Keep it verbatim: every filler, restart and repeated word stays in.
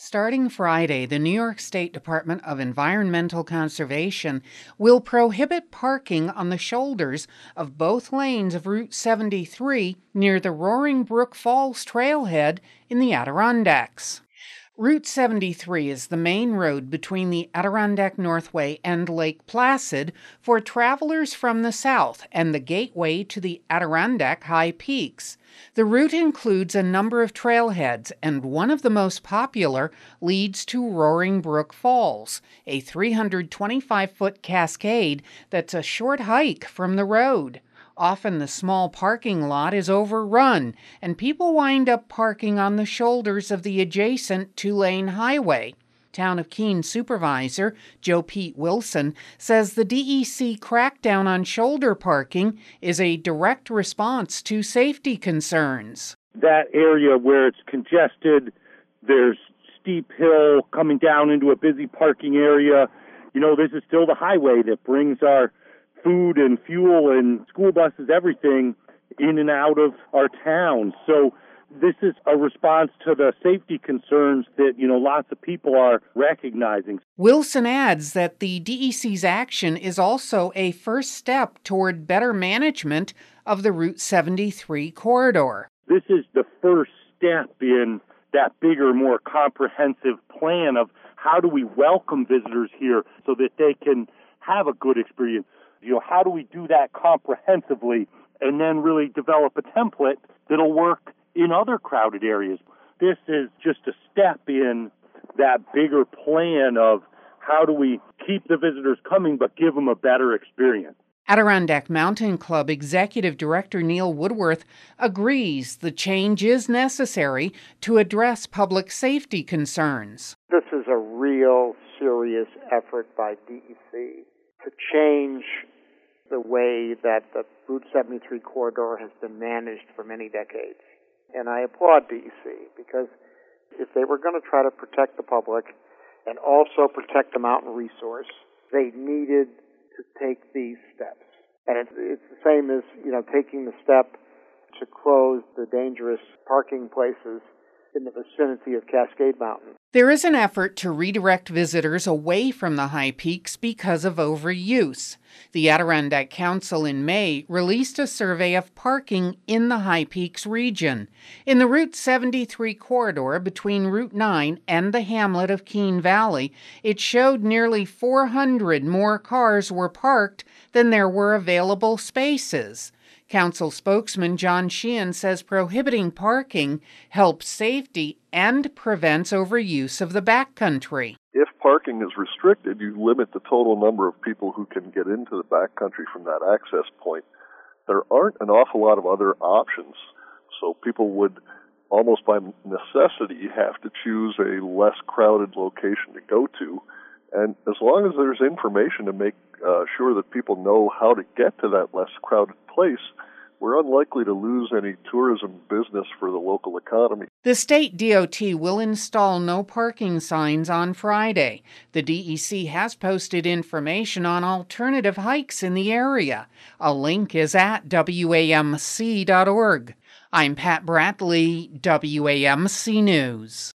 Starting Friday, the New York State Department of Environmental Conservation will prohibit parking on the shoulders of both lanes of Route seventy-three near the Roaring Brook Falls trailhead in the Adirondacks. Route seventy-three is the main road between the Adirondack Northway and Lake Placid for travelers from the south and the gateway to the Adirondack High Peaks. The route includes a number of trailheads, and one of the most popular leads to Roaring Brook Falls, a three hundred twenty-five foot cascade that's a short hike from the road. Often the small parking lot is overrun, and people wind up parking on the shoulders of the adjacent two-lane highway. Town of Keene Supervisor Joe Pete Wilson says the D E C crackdown on shoulder parking is a direct response to safety concerns. That area where it's congested, there's steep hill coming down into a busy parking area. You know, this is still the highway that brings our food and fuel and school buses, everything in and out of our town. So this is a response to the safety concerns that, you know, lots of people are recognizing. Wilson adds that the D E C's action is also a first step toward better management of the Route seventy-three corridor. This is the first step in that bigger, more comprehensive plan of how do we welcome visitors here so that they can have a good experience. You know, how do we do that comprehensively and then really develop a template that'll work in other crowded areas? This is just a step in that bigger plan of how do we keep the visitors coming but give them a better experience. Adirondack Mountain Club Executive Director Neil Woodworth agrees the change is necessary to address public safety concerns. This is a real serious effort by D E C to change the way that the Route seventy-three corridor has been managed for many decades. And I applaud D E C because if they were going to try to protect the public and also protect the mountain resource, they needed to take these steps. And it's, it's the same as, you know, taking the step to close the dangerous parking places in the vicinity of Cascade Mountain. There is an effort to redirect visitors away from the high peaks because of overuse. The Adirondack Council in May released a survey of parking in the High Peaks region. In the Route seventy-three corridor between Route nine and the hamlet of Keene Valley, it showed nearly four hundred more cars were parked than there were available spaces. Council spokesman John Sheehan says prohibiting parking helps safety and prevents overuse of the backcountry. If parking is restricted, you limit the total number of people who can get into the backcountry from that access point. There aren't an awful lot of other options, so people would almost by necessity have to choose a less crowded location to go to. And as long as there's information to make uh, sure that people know how to get to that less crowded place, we're unlikely to lose any tourism business for the local economy. The state D O T will install no parking signs on Friday. The D E C has posted information on alternative hikes in the area. A link is at W A M C dot org. I'm Pat Bradley, W A M C News.